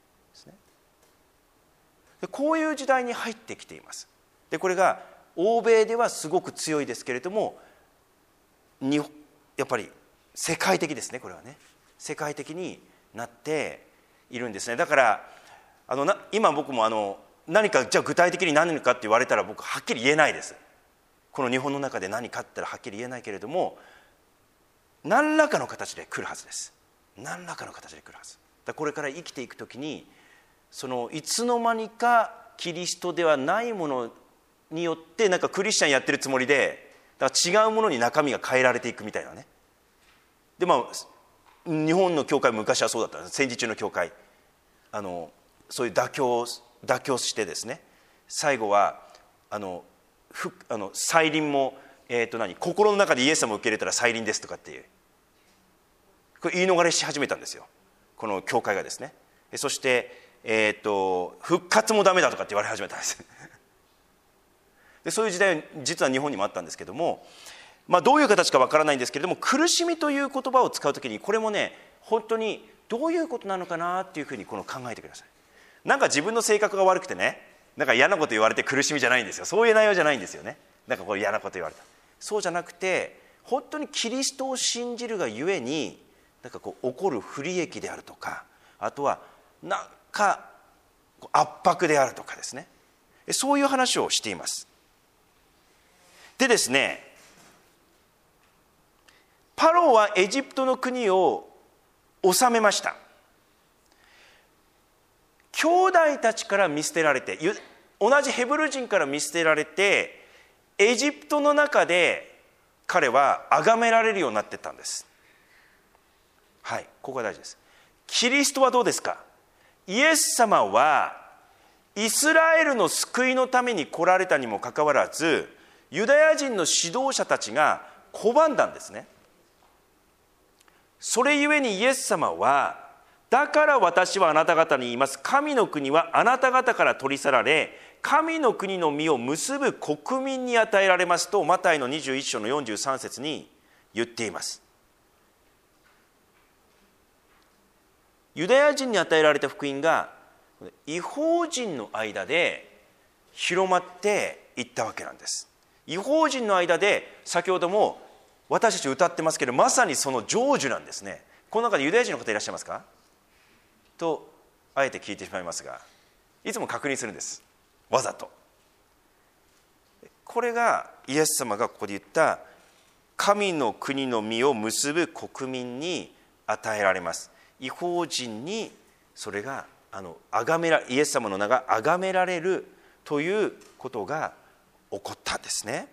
でこういう時代に入ってきています。でこれが欧米ではすごく強いですけれども、にやっぱり世界的ですね。これはね、世界的になっているんですね。だからあのな今僕もあの何かじゃあ具体的に何かって言われたら僕はっきり言えないです。この日本の中で何かって言ったらはっきり言えないけれども、何らかの形で来るはずです。何らかの形で来るはずだ。これから生きていくときに、そのいつの間にかキリストではないものによってなんかクリスチャンやってるつもりで、だから違うものに中身が変えられていくみたいなね。でまあ日本の教会も昔はそうだったんです。戦時中の教会、あのそういう妥協妥協してですね、最後はあのふあの再臨も、えー、と何心の中でイエス様を受け入れたら再臨ですとかっていうこれ言い逃れし始めたんですよ、この教会がですね。そして、えー、と復活もダメだとかって言われ始めたんですでそういう時代実は日本にもあったんですけども、まあ、どういう形かわからないんですけれども、苦しみという言葉を使うときにこれもね、本当にどういうことなのかなっていうふうにこの考えてください。なんか自分の性格が悪くてね、なんか嫌なこと言われて苦しみじゃないんですよ。そういう内容じゃないんですよね。なんかこう嫌なこと言われた、そうじゃなくて、本当にキリストを信じるがゆえになんかこう起こる不利益であるとか、あとはなんか圧迫であるとかですね、 そういう話をしています。でですね、パロはエジプトの国を治めました。兄弟たちから見捨てられて、同じヘブル人から見捨てられて、エジプトの中で彼は崇められるようになっていったんです。はい、ここが大事です。キリストはどうですか？イエス様はイスラエルの救いのために来られたにもかかわらず、ユダヤ人の指導者たちが拒んだんですね。それゆえにイエス様は、だから私はあなた方に言います。神の国はあなた方から取り去られ、神の国の実を結ぶ国民に与えられますと、マタイのにじゅういっ章のよんじゅうさん節に言っています。ユダヤ人に与えられた福音が異邦人の間で広まっていったわけなんです。異邦人の間で、先ほども私たち歌ってますけど、まさにその成就なんですね。この中でユダヤ人の方いらっしゃいますかとあえて聞いてしまいますが、いつも確認するんです、わざと。これがイエス様がここで言った神の国の実を結ぶ国民に与えられます。異邦人にそれがあの崇めらイエス様の名が崇められるということが起こったんですね。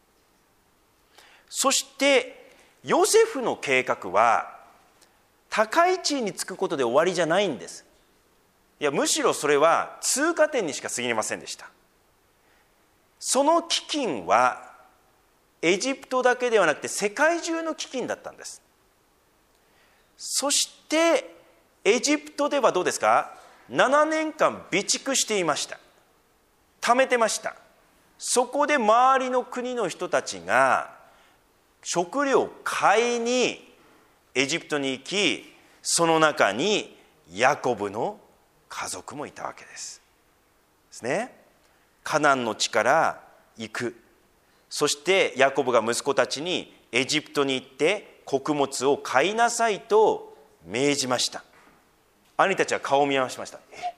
そしてヨセフの計画は高い地位につくことで終わりじゃないんです。いや、むしろそれは通過点にしか過ぎませんでした。その飢饉はエジプトだけではなくて世界中の飢饉だったんです。そしてエジプトではどうですか、ななねんかん備蓄していました。貯めてました。そこで周りの国の人たちが食料を買いにエジプトに行き、その中にヤコブの家族もいたわけですですね。カナンの地から行く。そしてヤコブが息子たちにエジプトに行って穀物を買いなさいと命じました。兄たちは顔を見合わせました。え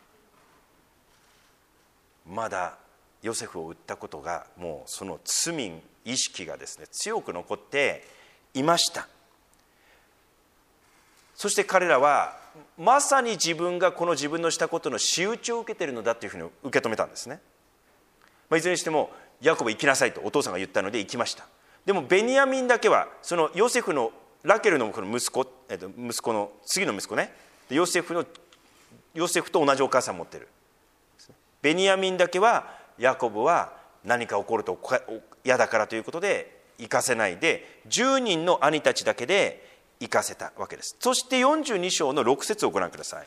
まだヨセフを売ったことが、もうその罪意識がですね強く残っていました。そして彼らはまさに自分がこの自分のしたことの仕打ちを受けているのだというふうに受け止めたんですね。まあ、いずれにしてもヤコブ行きなさいとお父さんが言ったので行きました。でもベニヤミンだけはそのヨセフのラケルのこの息子、えっと、息子の次の息子ね、ヨセフのヨセフと同じお母さんを持っている。ベニヤミンだけはヤコブは何か起こると嫌だからということで行かせないで、じゅうにんの兄たちだけで行かせたわけです。そしてよんじゅうに章のろく節をご覧ください。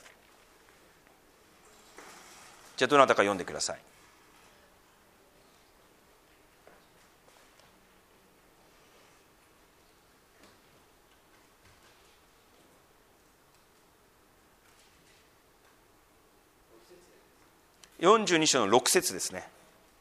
じゃあどなたか読んでください。よんじゅうに章のろく節ですね。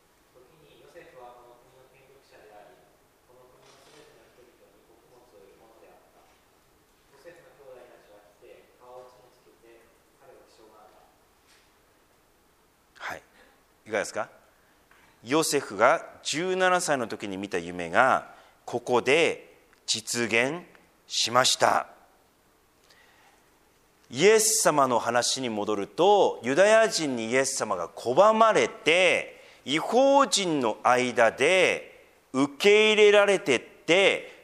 いかがですか。ヨセフがじゅうななさいの時に見た夢がここで実現しました。イエス様の話に戻ると、ユダヤ人にイエス様が拒まれて異邦人の間で受け入れられてって、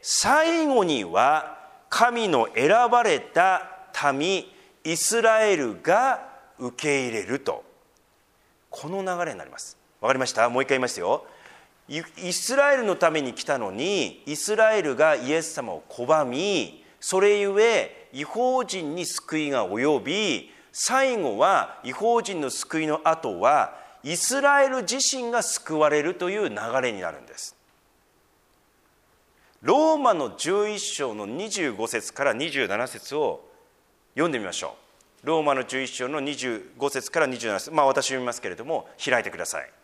最後には神の選ばれた民イスラエルが受け入れると、この流れになります。わかりました？もう一回言いますよ。イスラエルのために来たのにイスラエルがイエス様を拒み、それゆえ異邦人に救いが及び、最後は異邦人の救いの後はイスラエル自身が救われるという流れになるんです。ローマのじゅういっ章のにじゅうご節からにじゅうなな節を読んでみましょう。ローマのじゅういっ章のにじゅうご節からにじゅうなな節、まあ私読みますけれども開いてください。よ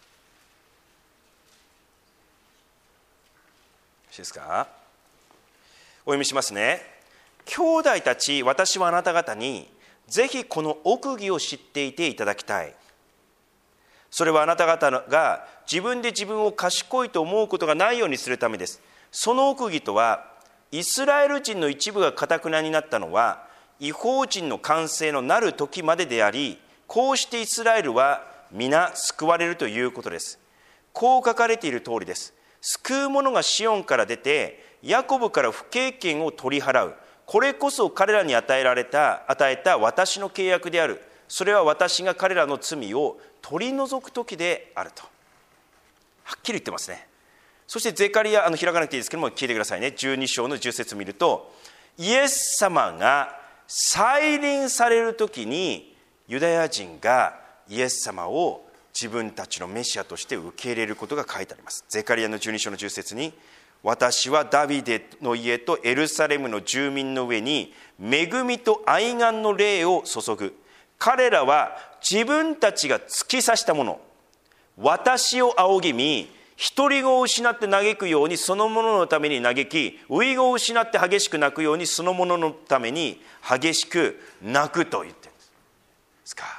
ろしいですか。 お読みしますね。兄弟たち、私はあなた方にぜひこの奥義を知っていていただきたい。それはあなた方が自分で自分を賢いと思うことがないようにするためです。その奥義とは、イスラエル人の一部が堅なになったのは異邦人の完成のなる時までであり、こうしてイスラエルは皆救われるということです。こう書かれている通りです。救う者がシオンから出て、ヤコブから不経験を取り払う。これこそ彼らに与えられた与えた私の契約である。それは私が彼らの罪を取り除く時であると、はっきり言ってますね。そしてゼカリヤ、あの開かなくていいですけども聞いてくださいね。じゅうに章のじゅっ節を見ると、イエス様が再臨される時にユダヤ人がイエス様を自分たちのメシアとして受け入れることが書いてあります。ゼカリヤのじゅうに章のじゅっ節に、私はダビデの家とエルサレムの住民の上に恵みと愛願の霊を注ぐ。彼らは自分たちが突き刺したもの、私を仰ぎ見、独り子を失って嘆くようにそのもののために嘆き、初子を失って激しく泣くようにそのもののために激しく泣くと言っているんですか。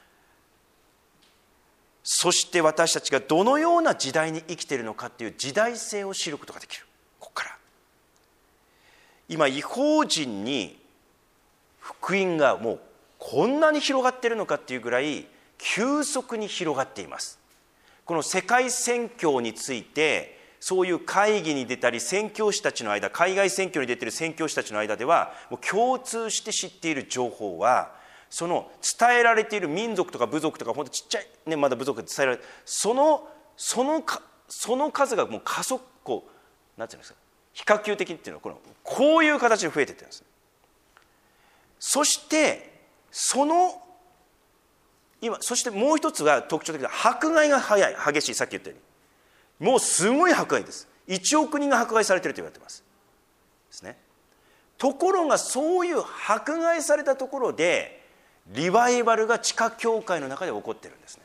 そして私たちがどのような時代に生きているのかという時代性を知ることができる。ここから今異邦人に福音がもうこんなに広がっているのかっていうぐらい急速に広がっています。この世界宣教についてそういう会議に出たり宣教師たちの間、海外宣教に出ている宣教師たちの間ではもう共通して知っている情報は、その伝えられている民族とか部族とか、本当ちっちゃい、ね、まだ部族で伝えられるそのそのかその数がもう加速、こうなんていうんですか、比較級的っていうのはこのこういう形で増えていってるんです。そしてその今そしてもう一つが特徴的な迫害が早い、激しい。さっき言ったようにもうすごい迫害です。いちおく人が迫害されていると言われていますですね。ところがそういう迫害されたところでリバイバルが地下教会の中で起こっているんですね。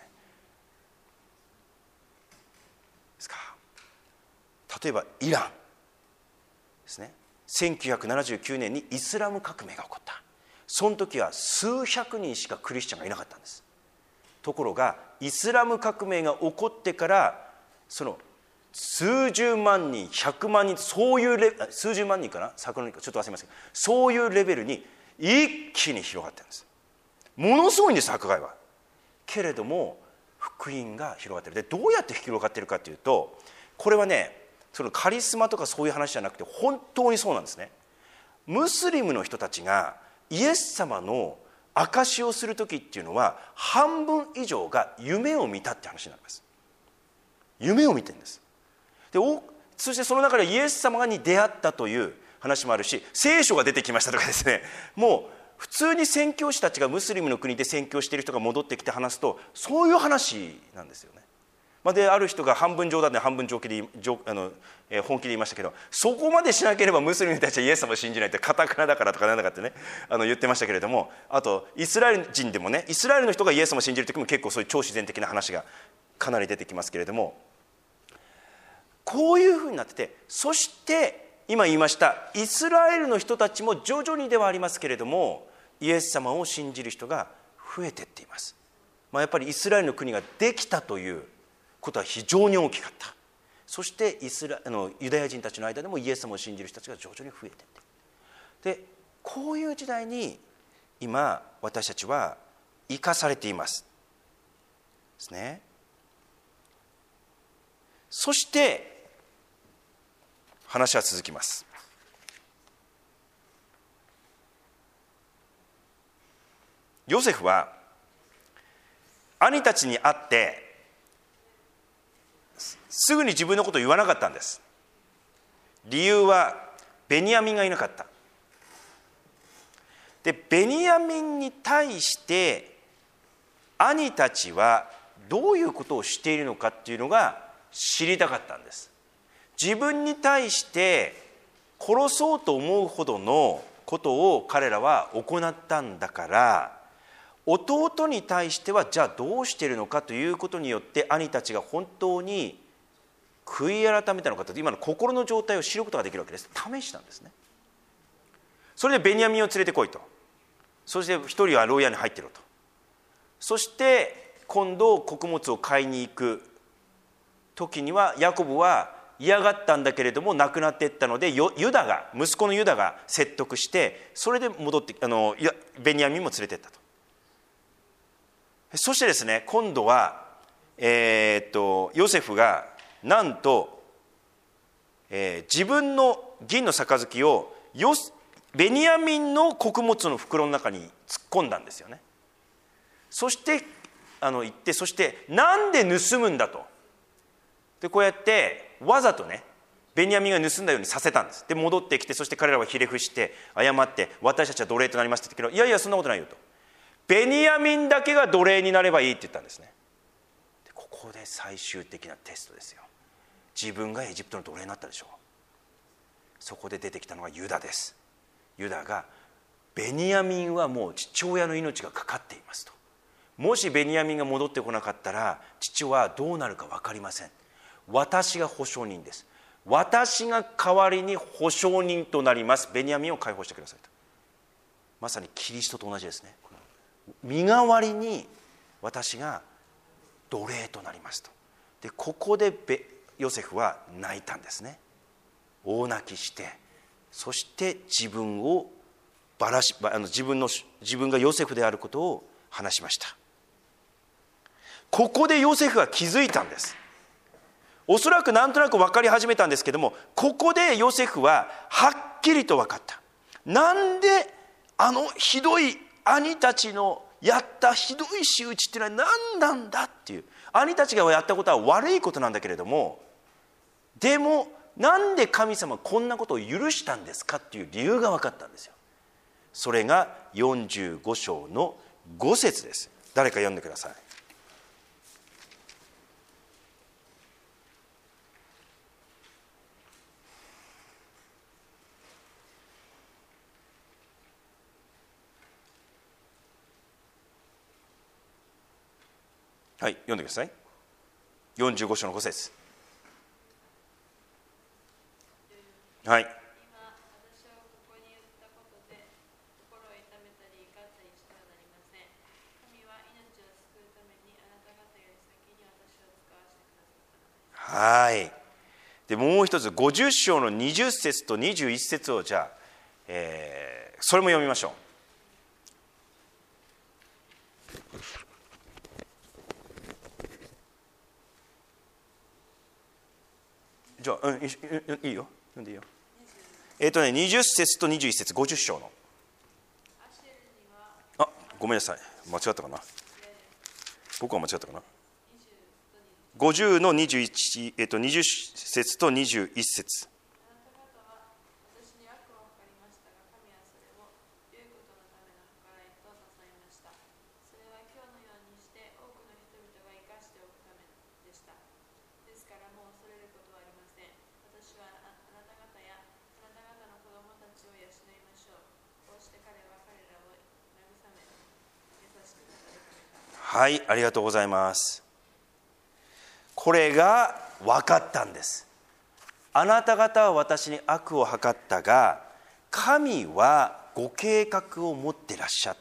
ですか。例えばイランですね。せんきゅうひゃくななじゅうきゅうねんにイスラム革命が起こった。その時は数百人しかクリスチャンがいなかったんです。ところがイスラム革命が起こってからその数十万人、ひゃくまんにん、そういうレ数十万人かな、昨年かちょっと忘れましたけど、そういうレベルに一気に広がってるんです。ものすごいんです、迫害は。けれども福音が広がってる。でどうやって広がってるかというと、これはね、そのカリスマとかそういう話じゃなくて本当にそうなんですね。ムスリムの人たちがイエス様の証しをする時っていうのは半分以上が夢を見たって話になります。夢を見てるんです。でそしてその中でイエス様に出会ったという話もあるし、聖書が出てきましたとかですね、もう普通に宣教師たちがムスリムの国で宣教している人が戻ってきて話すとそういう話なんですよね。まあ、である人が半分冗談で半分本気であの、えー、本気で言いましたけど、そこまでしなければムスリムたちはイエス様を信じないってカタカナだからとかなんだかってね、あの言ってましたけれども、あとイスラエル人でもね、イスラエルの人がイエス様を信じる時も結構そういう超自然的な話がかなり出てきますけれども、こういうふうになってて、そして今言いましたイスラエルの人たちも徐々にではありますけれどもイエス様を信じる人が増えていっています。まあ、やっぱりイスラエルの国ができたということは非常に大きかった。そしてイスラあのユダヤ人たちの間でもイエス様を信じる人たちが徐々に増えていって、でこういう時代に今私たちは生かされていますですね。そして話は続きます。ヨセフは兄たちに会ってすぐに自分のことを言わなかったんです。理由はベニヤミンがいなかった。でベニヤミンに対して兄たちはどういうことをしているのかっていうのが知りたかったんです。自分に対して殺そうと思うほどのことを彼らは行ったんだから、弟に対してはじゃあどうしているのかということによって兄たちが本当に悔い改めたのかと、今の心の状態を知ることができるわけです。試したんですね。 それでベニヤミンを連れてこいと。そして一人は牢屋に入ってろと。そして今度穀物を買いに行く時にはヤコブは嫌がったんだけれども亡くなっていったので、ユダが息子のユダが説得して、それで戻ってあのベニヤミンも連れていったと。そしてですね、今度は、えー、っとヨセフがなんと、えー、自分の銀の杯をヨベニヤミンの穀物の袋の中に突っ込んだんですよね。そしてあの言って、そしてなんで盗むんだと。でこうやってわざとねベニヤミンが盗んだようにさせたんです。で戻ってきて、そして彼らはひれ伏して謝って、私たちは奴隷となりますって言ってけど、いやいやそんなことないよと。ベニヤミンだけが奴隷になればいいって言ったんですね。でここで最終的なテストですよ。自分がエジプトの奴隷になったでしょう。そこで出てきたのがユダです。ユダがベニヤミンはもう父親の命がかかっていますと。もしベニヤミンが戻ってこなかったら父はどうなるか分かりません。私が保証人です。私が代わりに保証人となります。ベニヤミンを解放してくださいと。まさにキリストと同じですね。身代わりに私が奴隷となりますと。でここでベヨセフは泣いたんですね。大泣きして、そして自分をばらしあの自分の自分がヨセフであることを話しました。ここでヨセフは気づいたんです。おそらくなんとなく分かり始めたんですけども、ここでヨセフははっきりと分かった。なんであのひどい兄たちのやったひどい仕打ちっていうのは何なんだっていう、兄たちがやったことは悪いことなんだけれども、でもなんで神様はこんなことを許したんですかっていう理由が分かったんですよ。それがよんじゅうご章のご節です。誰か読んでください。はい、読んでください。よんじゅうご章のご節。はい。はい。でもう一つごじゅう章のにじゅう節とにじゅういち節をじゃあ、えー、それも読みましょう。じゃあ、うん、いいよ、読んでいいよ。えっ、ー、とね、にじゅう節とにじゅういち節、ごじゅう章の。あ、ごめんなさい、間違ったかな。僕は間違ったかな。ごじゅうのにじゅういち、えっ、ー、とにじゅう節とにじゅういち節。はい、ありがとうございます。これが分かったんです。あなた方は私に悪を図ったが、神はご計画を持ってらっしゃって、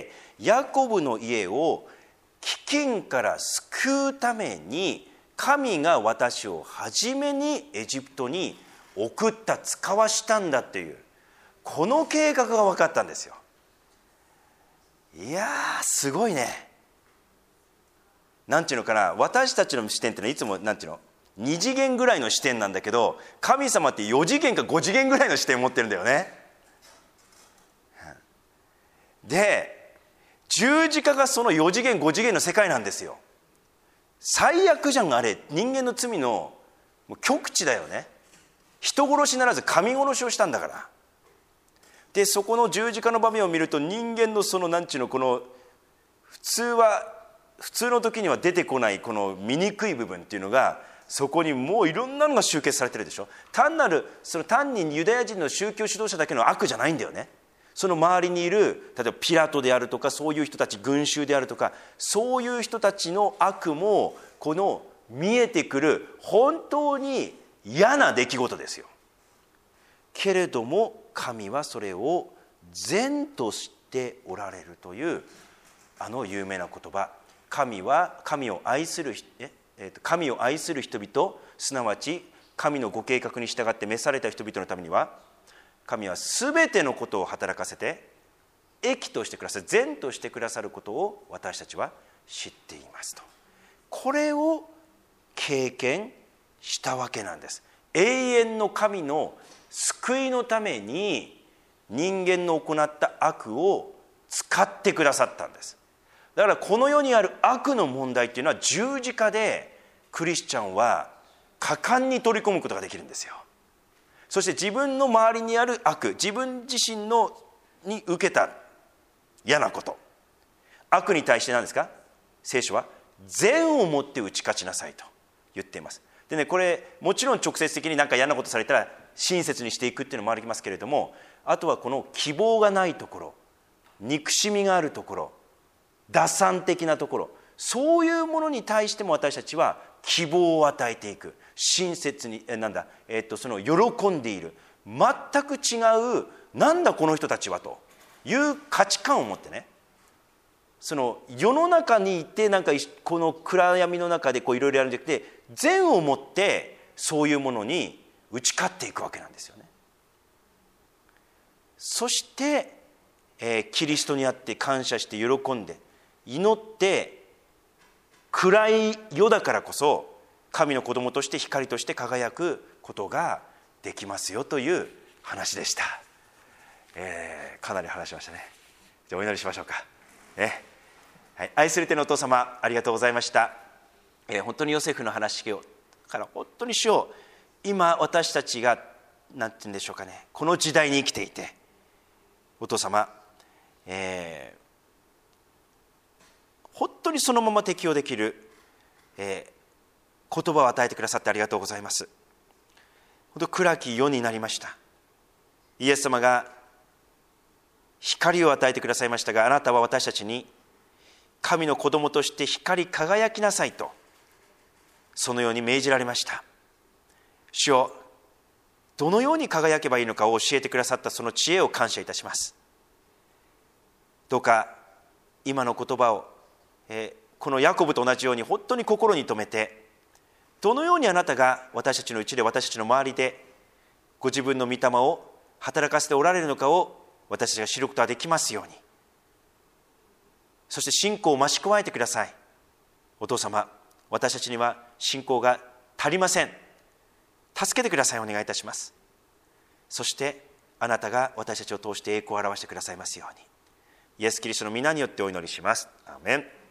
ヤコブの家を飢饉から救うために、神が私を初めにエジプトに送った、使わしたんだという、この計画が分かったんですよ。いやー、すごいね。なんていうのかな、私たちの視点ってのはいつもなんていうの、に次元ぐらいの視点なんだけど、神様ってよ次元かご次元ぐらいの視点を持ってるんだよね。で、十字架がそのよ次元ご次元の世界なんですよ。最悪じゃん、あれ。人間の罪のもう極致だよね。人殺しならず神殺しをしたんだから。で、そこの十字架の場面を見ると、人間のそのなんていうの、この普通は普通の時には出てこないこの醜い部分っていうのが、そこにもういろんなのが集結されてるでしょ。単なるその単にユダヤ人の宗教指導者だけの悪じゃないんだよね。その周りにいる例えばピラトであるとか、そういう人たち、群衆であるとか、そういう人たちの悪もこの見えてくる本当に嫌な出来事ですよ。けれども神はそれを善としておられるというあの有名な言葉、神は神を愛するえ、えー、と神を愛する人々、すなわち神のご計画に従って召された人々のためには、神はすべてのことを働かせて益としてくださる、善としてくださることを私たちは知っていますと。これを経験したわけなんです。永遠の神の救いのために人間の行った悪を使ってくださったんです。だからこの世にある悪の問題っていうのは十字架でクリスチャンは果敢に取り込むことができるんですよ。そして自分の周りにある悪、自分自身のに受けた嫌なこと、悪に対して何ですか、聖書は善をもって打ち勝ちなさいと言っています。でね、これもちろん直接的に何か嫌なことされたら親切にしていくっていうのもありますけれども、あとはこの希望がないところ、憎しみがあるところ、打算的なところ、そういうものに対しても私たちは希望を与えていく、親切にえなんだ、えっと、その喜んでいる、全く違う、なんだこの人たちはという価値観を持ってね、その世の中にいてなんかこの暗闇の中でこういろいろやるんじゃなくて、善を持ってそういうものに打ち勝っていくわけなんですよね。そして、えー、キリストにあって感謝して喜んで祈って、暗い世だからこそ神の子供として光として輝くことができますよという話でした。えー、かなり話しましたね。じゃあお祈りしましょうか、ね。はい、愛する天のお父様、ありがとうございました。えー、本当にヨセフの話をから本当に主よ、今私たちがなんて言うんでしょうかね、この時代に生きていて、お父様、えー、本当にそのまま適用できる、えー、言葉を与えてくださってありがとうございます。本当暗き世になりました。イエス様が光を与えてくださいましたが、あなたは私たちに神の子供として光り輝きなさいと、そのように命じられました。主よ、どのように輝けばいいのかを教えてくださったその知恵を感謝いたします。どうか今の言葉を、えー、このヤコブと同じように本当に心に留めて、どのようにあなたが私たちのうちで、私たちの周りでご自分の御霊を働かせておられるのかを私たちが知ることができますように、そして信仰を増し加えてください。お父様、私たちには信仰が足りません。助けてください。お願いいたします。そしてあなたが私たちを通して栄光を表してくださいますように、イエス・キリストの皆によってお祈りします。アーメン。